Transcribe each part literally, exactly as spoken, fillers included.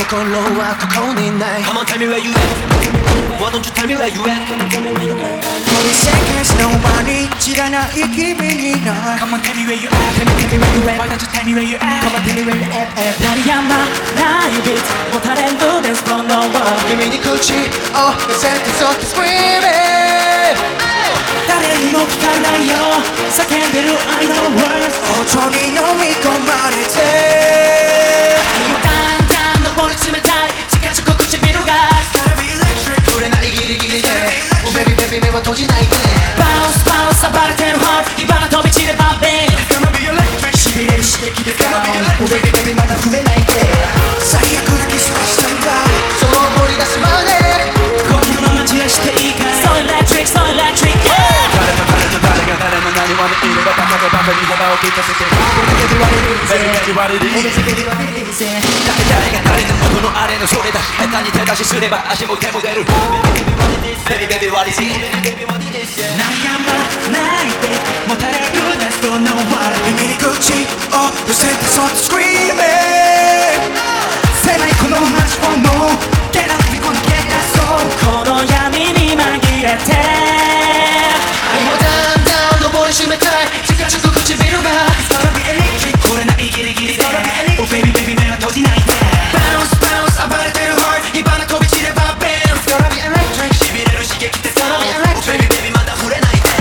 心はここにない Come on tell me where you at Why don't you tell me where you at Forty seconds nobody 知らない君にな Come on tell me where you at Tell me tell me where you at Why don't you tell me where you at Come on tell me where you at 鳴りやまないビートもたれんどですこの world 耳に口を寄せてそっと screaming 誰にも聞かないよ叫んでる I know words 包丁に飲み込まれてだんだん登り詰めたい近づく唇が Gotta be electric 触れないギリギリで Oh baby baby 目は閉じないで Bounce bounce 暴れてる heart 火花飛び散れば bang Gonna be electric しびれる刺激で Gonna be Oh electric baby baby まだ触れないで最悪なキスはしたんだそう掘り出すまでこのまま散らしていいかい So electric so electric yeah 誰と誰と誰が誰の何までいればバカがバカに幅を利かせて Baby baby what it is 誰誰が誰のことのあれのそれだ下手に手出しすれば足も手も出る Baby baby what is it 鳴りやまないでもたれるですこの world 耳に口を寄せてそっと screaming 狭いこの街をもう Get up 飛び込んで get that soul この闇に紛れてもうだんだん登り締めたい近づく唇が Gotta be electric これないギリギリで Oh baby baby 目は閉じないで Bounce bounce 暴れてる heart 火花飛び散れば bam Gotta be electric しびれる刺激で Gotta be Oh electric baby baby まだ触れないで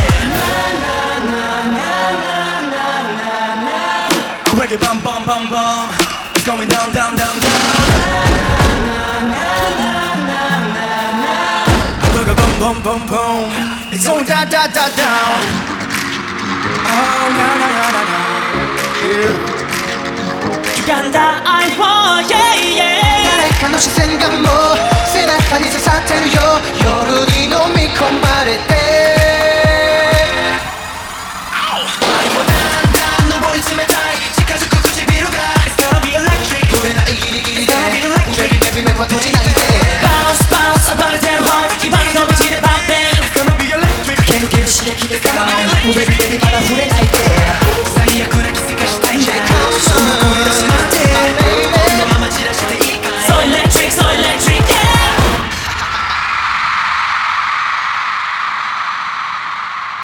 Reggae bum bum bum bum It's going down down down down Reggae bum bum bum bum It's going down down down down Oh na na na na na 歪んだ I want yeah yeah 誰かの視線がもう背中に刺さってるよ夜に飲み込まれてだんだん登り詰めたい近づく唇が Gotta be electric 触れないギリギリで Baby baby 目は閉じないで Bounce bounce 暴れてる heart 火花飛び散れば bang Gonna be electric 駆け抜ける刺激で Come on Oh baby baby まだ触れないで